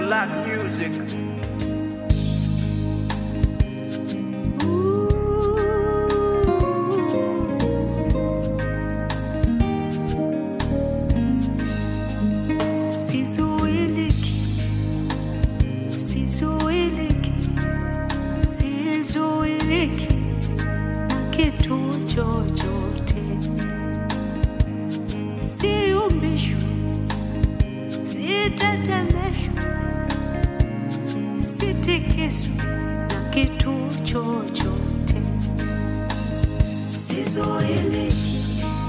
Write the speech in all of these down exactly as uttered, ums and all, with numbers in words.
like music. Sizuiliki, sizuiliki, sizuiliki na kitu chochote. Siumbishwi, sitetemeshwi, sitikiswi na kitu chochote. Sizuiliki,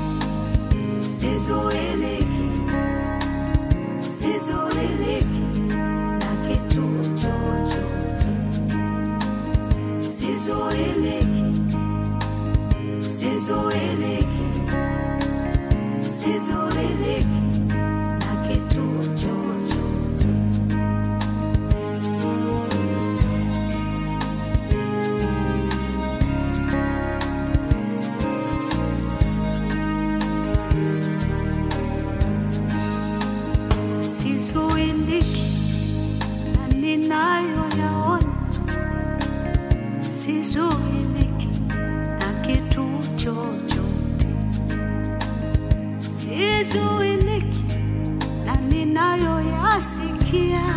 sizuiliki, sizuiliki na kitu chochote. Sizuiliki, sizuiliki, sizuiliki na kitu chochote. Sizuiliki na ninayoyaona. Sizuiliki na kitu chochote. Sizuiliki na ninayoyasikia.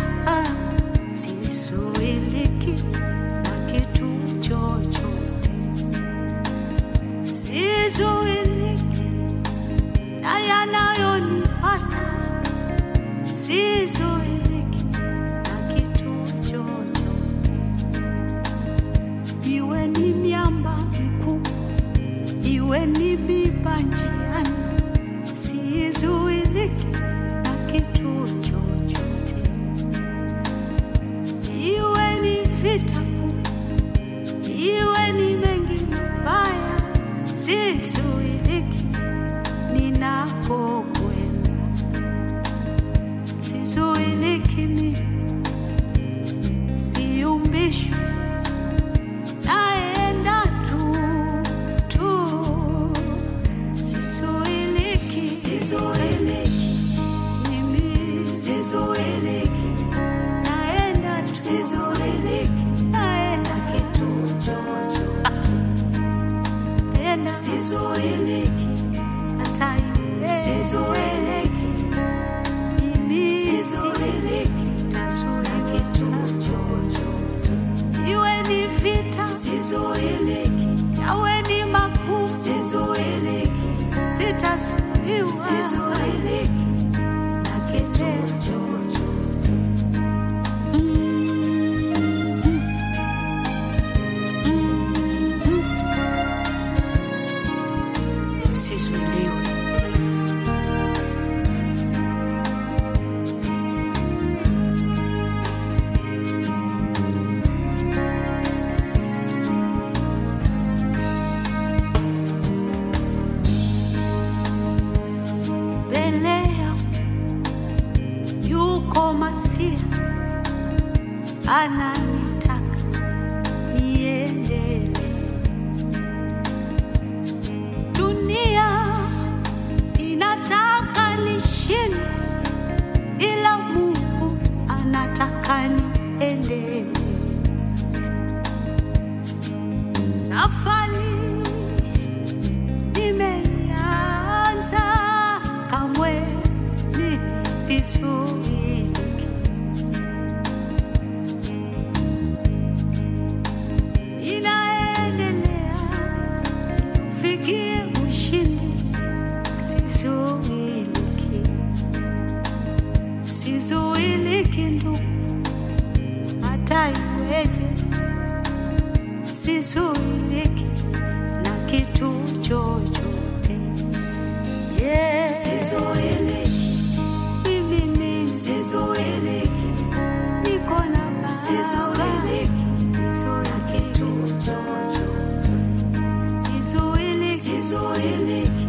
Sizuiliki na kitu chochote. Sizuiliki na yanayonipata. Sizuiliki na kitu chochote. Iwe ni miamba mikubwa, iwe ni miba njiani. Sizuiliki na kitu chochote. Iwe ni vita kubwa, iwe ni mengi mabaya. Sizuiliki ninakokwenda. Sizuiliki mimi, siumbishwi, naenda tu tu. Sizuiliki, sizuiliki mimi, sizuiliki, naenda tu. Sizuiliki, naenda kitu chochote. Naenda sizuiliki, hata iwe. Sizuiliki sitazuia kitu chochote. Iwe ni vita, sizuiliki, yawe ni magumu, sizuiliki, sitazuiwa. Sizuiliki na kitu chochote. Mm. Mm. Mm. Sizuiliwi. Ananitaka niendelee. Dunia inataka nishinde, ila Mungu anataka niendelee. Safari nimeanza, kamwe nisizuilike. Fikie ushindi, sizuiliki, sizuiliki ndugu, hata iweje. Sizuiliki na kitu chochote. Yeah. Sizuiliki mimi ni sizuiliki, niko na baba. Sizuiliki, sizuiliki kitu chochote. Sizuiliki, sizuiliki,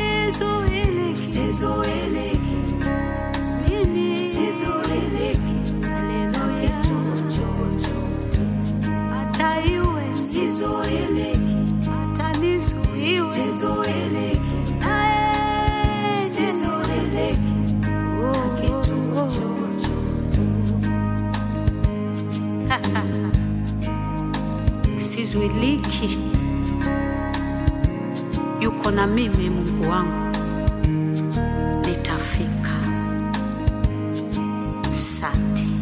sizuiliki mimi, sizuiliki, haleluya, chochote. Hata iwe sizuiliki, hata nizuiwe. Sizuiliki, sizuiliki, kitu chochote. Sizuiliki, yuko na mimi Mungu wangu, nitafika. Asante.